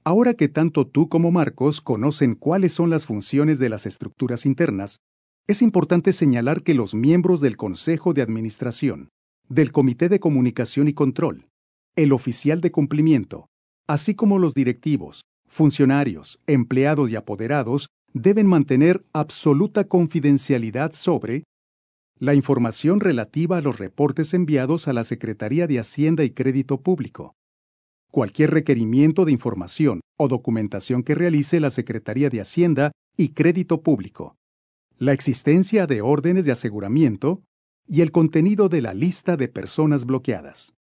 Ahora que tanto tú como Marcos conocen cuáles son las funciones de las estructuras internas, es importante señalar que los miembros del Consejo de Administración, del Comité de Comunicación y Control, el oficial de cumplimiento, así como los directivos, funcionarios, empleados y apoderados deben mantener absoluta confidencialidad sobre la información relativa a los reportes enviados a la Secretaría de Hacienda y Crédito Público, cualquier requerimiento de información o documentación que realice la Secretaría de Hacienda y Crédito Público, la existencia de órdenes de aseguramiento y el contenido de la lista de personas bloqueadas.